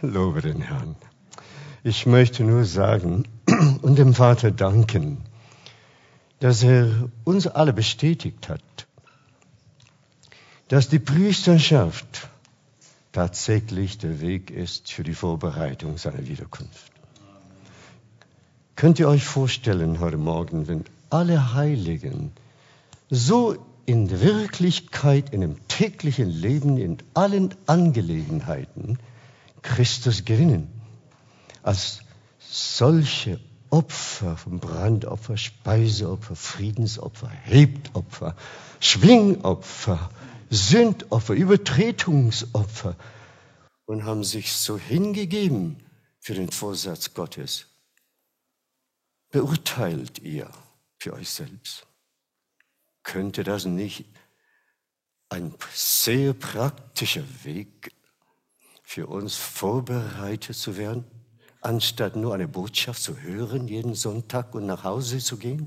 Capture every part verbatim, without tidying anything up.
Lobe den Herrn. Ich möchte nur sagen und dem Vater danken, dass er uns alle bestätigt hat, dass die Priesterschaft tatsächlich der Weg ist für die Vorbereitung seiner Wiederkunft. Könnt ihr euch vorstellen heute Morgen, wenn alle Heiligen so in der Wirklichkeit, in dem täglichen Leben, in allen Angelegenheiten Christus gewinnen, als solche Opfer, vom Brandopfer, Speiseopfer, Friedensopfer, Hebtopfer, Schwingopfer, Sündopfer, Übertretungsopfer und haben sich so hingegeben für den Vorsatz Gottes. Beurteilt ihr für euch selbst. Könnte das nicht ein sehr praktischer Weg für uns vorbereitet zu werden, anstatt nur eine Botschaft zu hören jeden Sonntag und nach Hause zu gehen?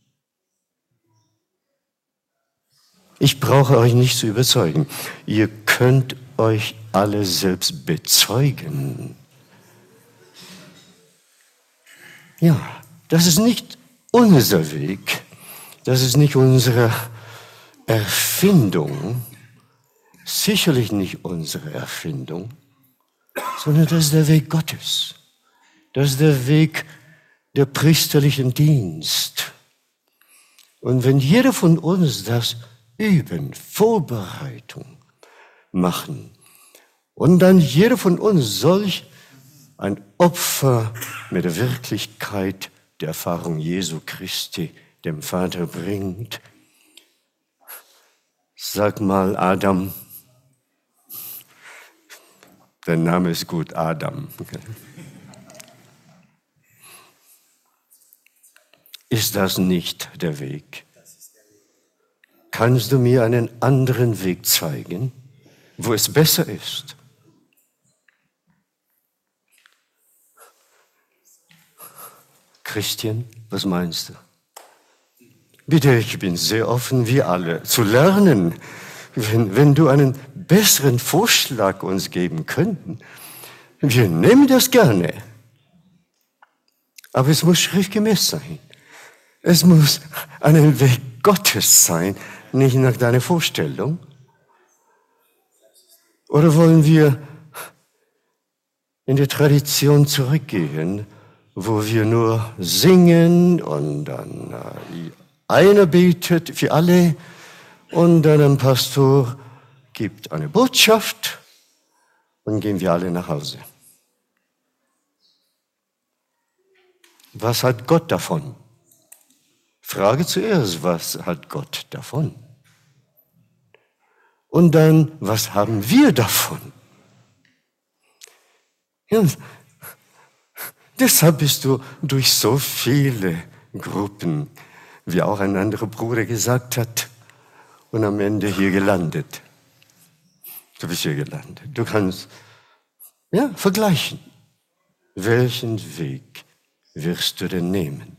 Ich brauche euch nicht zu überzeugen. Ihr könnt euch alle selbst bezeugen. Ja, das ist nicht unser Weg. Das ist nicht unsere Erfindung. Sicherlich nicht unsere Erfindung, sondern das ist der Weg Gottes. Das ist der Weg der priesterlichen Dienst. Und wenn jeder von uns das üben, Vorbereitung machen und dann jeder von uns solch ein Opfer mit der Wirklichkeit der Erfahrung Jesu Christi dem Vater bringt, sag mal Adam, der Name ist gut, Adam. Ist das nicht der Weg? Kannst du mir einen anderen Weg zeigen, wo es besser ist? Christian, was meinst du? Bitte, ich bin sehr offen, wir alle, zu lernen. Wenn, wenn du einen besseren Vorschlag uns geben könnten, wir nehmen das gerne. Aber es muss schriftgemäß sein. Es muss ein Weg Gottes sein, nicht nach deiner Vorstellung. Oder wollen wir in die Tradition zurückgehen, wo wir nur singen und dann äh, einer betet für alle und dann ein Pastor gibt eine Botschaft und gehen wir alle nach Hause. Was hat Gott davon? Frage zuerst, was hat Gott davon? Und dann, was haben wir davon? Ja, deshalb bist du durch so viele Gruppen, wie auch ein anderer Bruder gesagt hat, und am Ende hier gelandet. Du bist hier gelandet. Du kannst ja, vergleichen. Welchen Weg wirst du denn nehmen?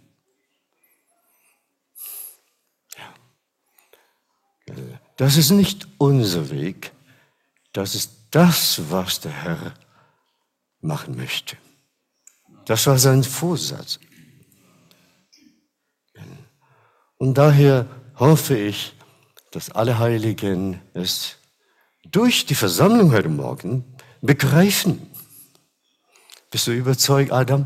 Ja. Das ist nicht unser Weg. Das ist das, was der Herr machen möchte. Das war sein Vorsatz. Und daher hoffe ich, dass alle Heiligen es durch die Versammlung heute Morgen begreifen. Bist du überzeugt, Adam?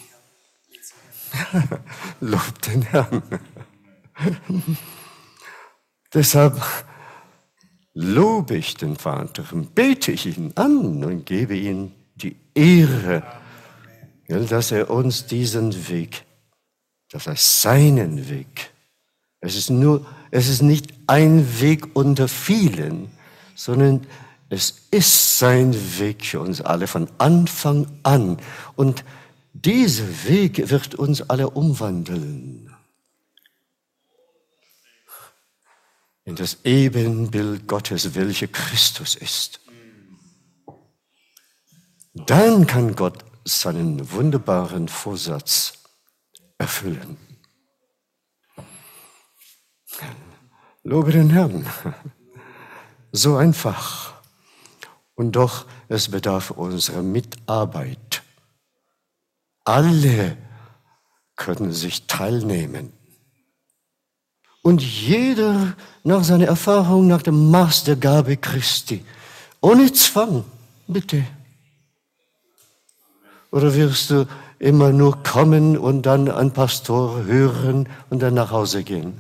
Lob den Herrn. Deshalb lobe ich den Vater und bete ich ihn an und gebe ihm die Ehre, dass er uns diesen Weg, dass er seinen Weg, es ist nur, es ist nicht ein Weg unter vielen, sondern es ist sein Weg für uns alle von Anfang an. Und dieser Weg wird uns alle umwandeln in das Ebenbild Gottes, welcher Christus ist. Dann kann Gott seinen wunderbaren Vorsatz erfüllen. Lobe den Herrn. So einfach. Und doch, es bedarf unserer Mitarbeit. Alle können sich teilnehmen. Und jeder nach seiner Erfahrung, nach dem Maß der Gabe Christi. Ohne Zwang, bitte. Oder wirst du immer nur kommen und dann einen Pastor hören und dann nach Hause gehen?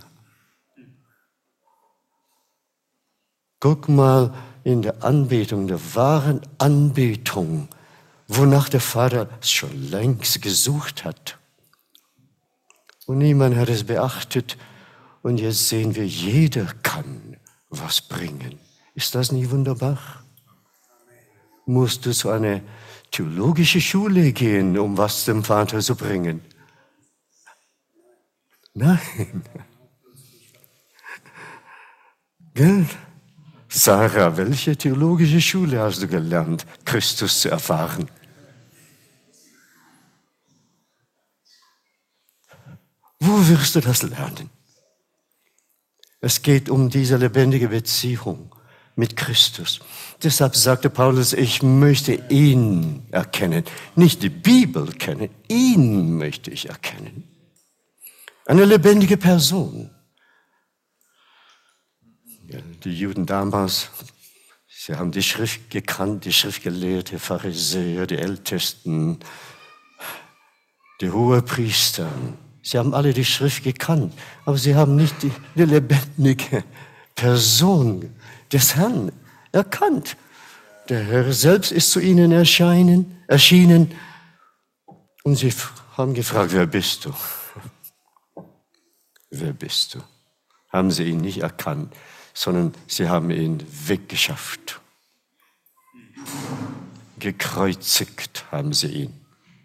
Guck mal in der Anbetung, der wahren Anbetung, wonach der Vater schon längst gesucht hat. Und niemand hat es beachtet. Und jetzt sehen wir, jeder kann was bringen. Ist das nicht wunderbar? Musst du zu einer theologischen Schule gehen, um was dem Vater zu bringen? Nein. Gell? Sarah, welche theologische Schule hast du gelernt, Christus zu erfahren? Wo wirst du das lernen? Es geht um diese lebendige Beziehung mit Christus. Deshalb sagte Paulus, ich möchte ihn erkennen. Nicht die Bibel kennen, ihn möchte ich erkennen. Eine lebendige Person. Ja, die Juden damals, sie haben die Schrift gekannt, die Schriftgelehrten, Pharisäer, die Ältesten, die Hohepriester. Sie haben alle die Schrift gekannt, aber sie haben nicht die, die lebendige Person des Herrn erkannt. Der Herr selbst ist zu ihnen erscheinen, erschienen und sie haben gefragt, wer bist du? Wer bist du? Haben sie ihn nicht erkannt, sondern sie haben ihn weggeschafft. Gekreuzigt haben sie ihn.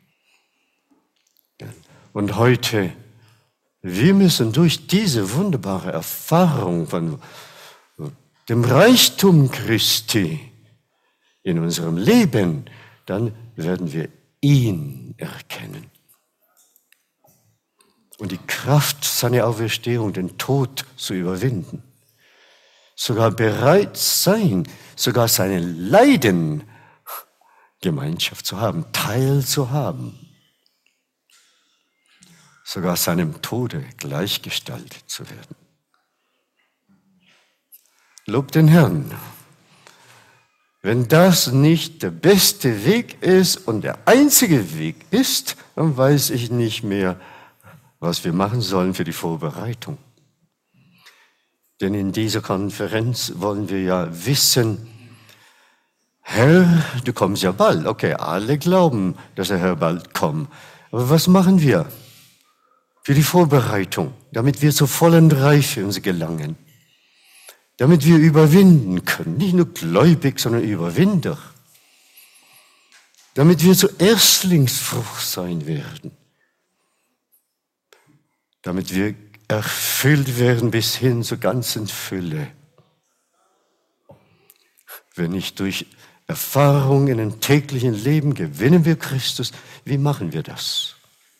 Und heute, wir müssen durch diese wunderbare Erfahrung von dem Reichtum Christi in unserem Leben, dann werden wir ihn erkennen. Und die Kraft seiner Auferstehung, den Tod zu überwinden. Sogar bereit sein, sogar seinen Leiden Gemeinschaft zu haben, Teil zu haben. Sogar seinem Tode gleichgestaltet zu werden. Lob den Herrn. Wenn das nicht der beste Weg ist und der einzige Weg ist, dann weiß ich nicht mehr, was wir machen sollen für die Vorbereitung. Denn in dieser Konferenz wollen wir ja wissen, Herr, du kommst ja bald. Okay, alle glauben, dass der Herr bald kommt. Aber was machen wir für die Vorbereitung, damit wir zur vollen Reife uns gelangen? Damit wir überwinden können, nicht nur gläubig, sondern Überwinder. Damit wir zur Erstlingsfrucht sein werden. Damit wir erfüllt werden bis hin zur ganzen Fülle. Wenn nicht durch Erfahrung in dem täglichen Leben gewinnen wir Christus, wie machen wir das?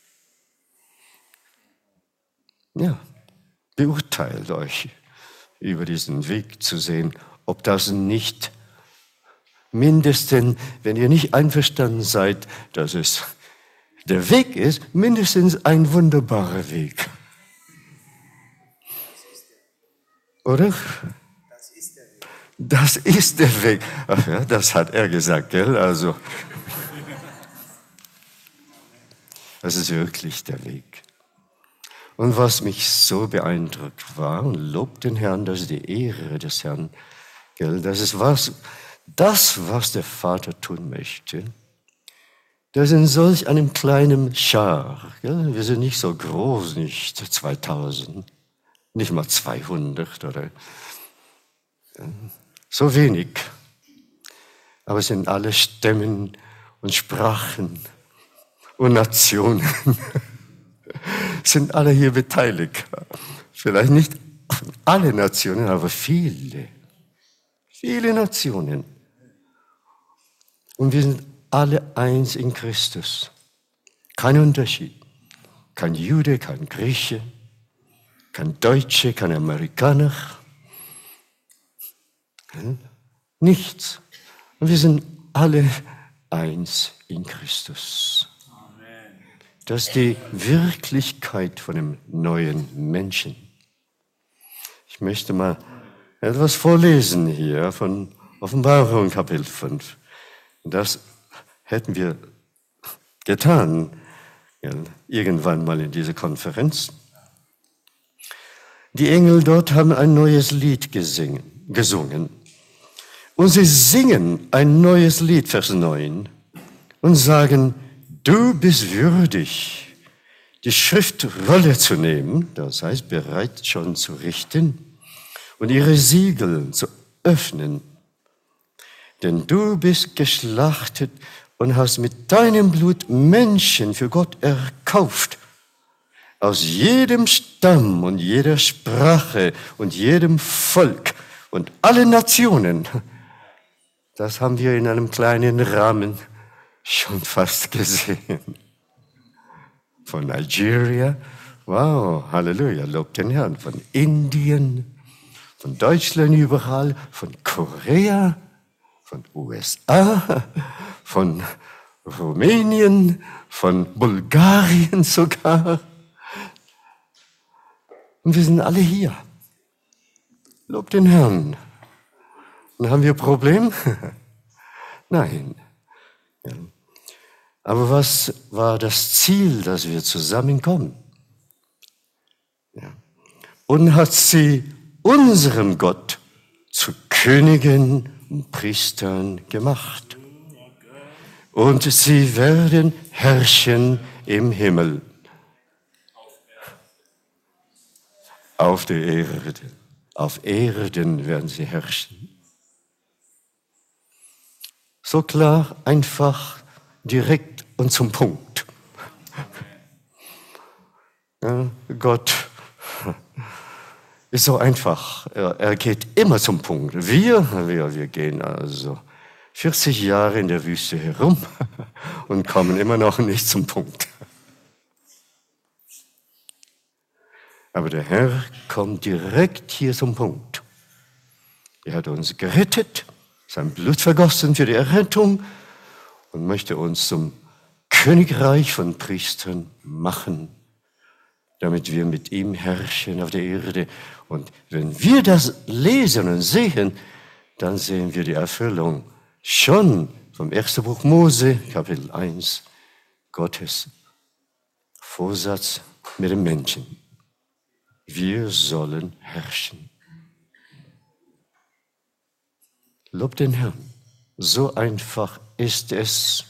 Ja, beurteilt euch über diesen Weg zu sehen, ob das nicht mindestens, wenn ihr nicht einverstanden seid, dass es der Weg ist, mindestens ein wunderbarer Weg. Oder? Das ist der Weg. Das ist der Weg. Ach ja, das hat er gesagt, gell? Also, das ist wirklich der Weg. Und was mich so beeindruckt war, und lobt den Herrn, das ist die Ehre des Herrn, gell? Das ist was, das, was der Vater tun möchte. Das in solch einem kleinen Schar, gell? Wir sind nicht so groß, nicht zweitausend, nicht mal zweihundert oder so wenig. Aber es sind alle Stämmen und Sprachen und Nationen. Sind alle hier beteiligt. Vielleicht nicht alle Nationen, aber viele. Viele Nationen. Und wir sind alle eins in Christus. Kein Unterschied. Kein Jude, kein Grieche, kein Deutsche, kein Amerikaner. Nichts. Und wir sind alle eins in Christus. Das ist die Wirklichkeit von dem neuen Menschen. Ich möchte mal etwas vorlesen hier von Offenbarung Kapitel fünf. Das hätten wir getan, ja, irgendwann mal in dieser Konferenz. Die Engel dort haben ein neues Lied gesingen, gesungen. Und sie singen ein neues Lied, Vers neun, und sagen, du bist würdig, die Schriftrolle zu nehmen, das heißt bereit schon zu richten, und ihre Siegel zu öffnen. Denn du bist geschlachtet und hast mit deinem Blut Menschen für Gott erkauft, aus jedem Stamm und jeder Sprache und jedem Volk und alle Nationen. Das haben wir in einem kleinen Rahmen schon fast gesehen. Von Nigeria, wow, Halleluja, lobt den Herrn, von Indien, von Deutschland überall, von Korea, von U S A, von Rumänien, von Bulgarien sogar. Und wir sind alle hier. Lobt den Herrn. Und haben wir ein Problem? Nein. Ja. Aber was war das Ziel, dass wir zusammenkommen? Ja. Und hat sie unserem Gott zu Königen und Priestern gemacht. Und sie werden herrschen im Himmel. Auf der Erde. Auf Erden werden sie herrschen. So klar, einfach, direkt und zum Punkt. Ja, Gott ist so einfach. Er, er geht immer zum Punkt. Wir, wir, wir gehen also vierzig Jahre in der Wüste herum und kommen immer noch nicht zum Punkt. Aber der Herr kommt direkt hier zum Punkt. Er hat uns gerettet, sein Blut vergossen für die Errettung und möchte uns zum Königreich von Priestern machen, damit wir mit ihm herrschen auf der Erde. Und wenn wir das lesen und sehen, dann sehen wir die Erfüllung schon vom ersten Buch Mose, Kapitel eins, Gottes Vorsatz mit dem Menschen. Wir sollen herrschen. Lob den Herrn. So einfach ist es.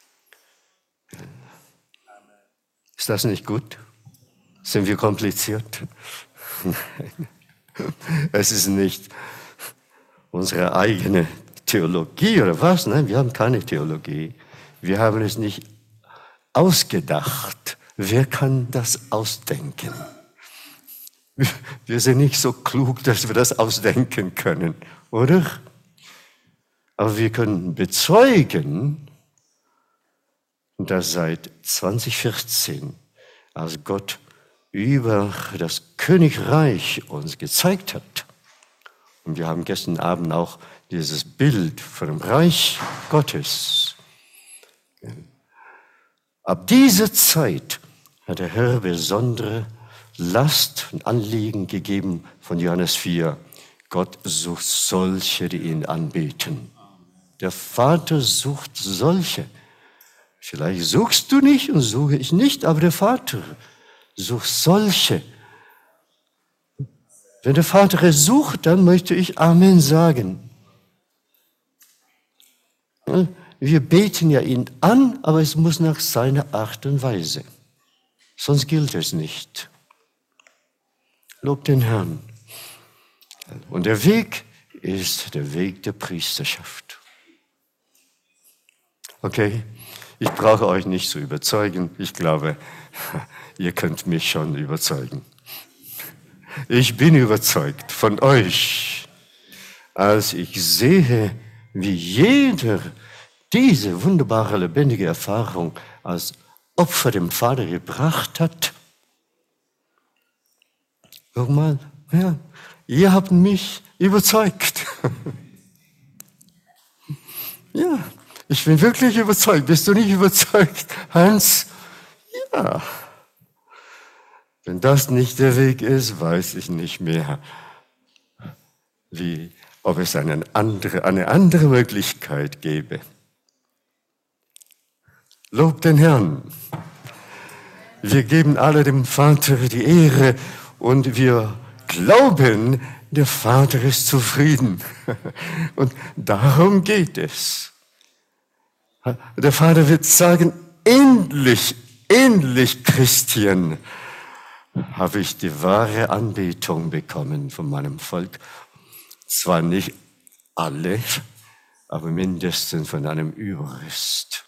Ist das nicht gut? Sind wir kompliziert? Nein. Es ist nicht unsere eigene Theologie oder was. Nein, wir haben keine Theologie. Wir haben es nicht ausgedacht. Wer kann das ausdenken? Wir sind nicht so klug, dass wir das ausdenken können, oder? Aber wir können bezeugen, dass seit zwanzig vierzehn, als Gott über das Königreich uns gezeigt hat, und wir haben gestern Abend auch dieses Bild von dem Reich Gottes. Ab dieser Zeit hat der Herr besondere Last und Anliegen gegeben von Johannes vier. Gott sucht solche, die ihn anbeten. Der Vater sucht solche. Vielleicht suchst du nicht und suche ich nicht, aber der Vater sucht solche. Wenn der Vater es sucht, dann möchte ich Amen sagen. Wir beten ja ihn an, aber es muss nach seiner Art und Weise. Sonst gilt es nicht. Lob den Herrn. Und der Weg ist der Weg der Priesterschaft. Okay, ich brauche euch nicht zu überzeugen. Ich glaube, ihr könnt mich schon überzeugen. Ich bin überzeugt von euch, als ich sehe, wie jeder diese wunderbare, lebendige Erfahrung als Opfer dem Vater gebracht hat. Guck mal, ja, ihr habt mich überzeugt. Ja, ich bin wirklich überzeugt. Bist du nicht überzeugt, Hans? Ja. Wenn das nicht der Weg ist, weiß ich nicht mehr, wie, ob es eine andere, eine andere Möglichkeit gäbe. Lob den Herrn. Wir geben alle dem Vater die Ehre und wir glauben, der Vater ist zufrieden. Und darum geht es. Der Vater wird sagen, endlich, endlich, Christian, habe ich die wahre Anbetung bekommen von meinem Volk. Zwar nicht alle, aber mindestens von einem Überrest.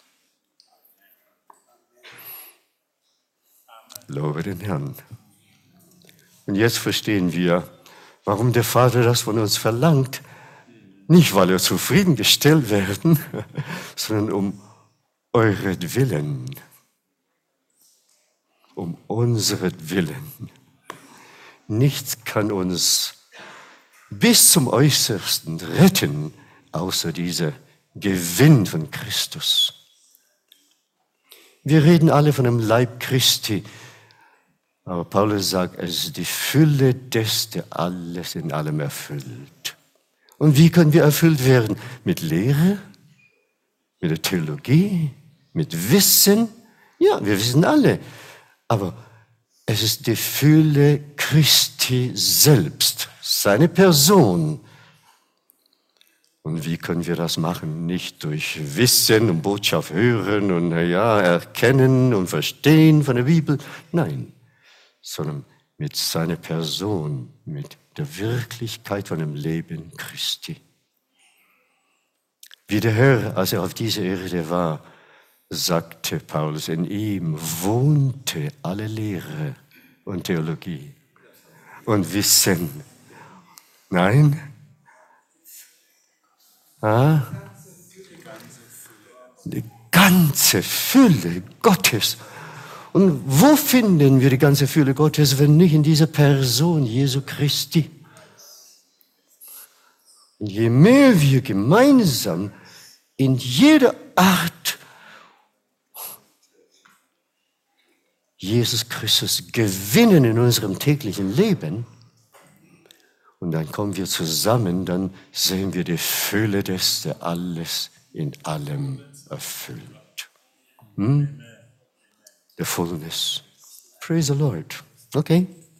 Lobe den Herrn. Und jetzt verstehen wir, warum der Vater das von uns verlangt. Nicht, weil wir zufriedengestellt werden, sondern um euretwillen. Um unseretwillen. Nichts kann uns bis zum Äußersten retten, außer dieser Gewinn von Christus. Wir reden alle von dem Leib Christi, aber Paulus sagt, es ist die Fülle des, der alles in allem erfüllt. Und wie können wir erfüllt werden? Mit Lehre, mit der Theologie, mit Wissen. Ja, wir wissen alle. Aber es ist die Fülle Christi selbst, seine Person. Und wie können wir das machen? Nicht durch Wissen und Botschaft hören und ja, erkennen und verstehen von der Bibel. Nein, sondern mit seiner Person, mit der Wirklichkeit von dem Leben Christi. Wie der Herr, als er auf dieser Erde war, sagte Paulus, in ihm wohnte alle Lehre und Theologie und Wissen. Nein? Ah? Die ganze Fülle Gottes. Und wo finden wir die ganze Fülle Gottes, wenn nicht in dieser Person Jesu Christi? Und je mehr wir gemeinsam in jeder Art Jesus Christus gewinnen in unserem täglichen Leben, und dann kommen wir zusammen, dann sehen wir die Fülle des, der alles in allem erfüllt. Hm? The fullness. Praise the Lord. Okay.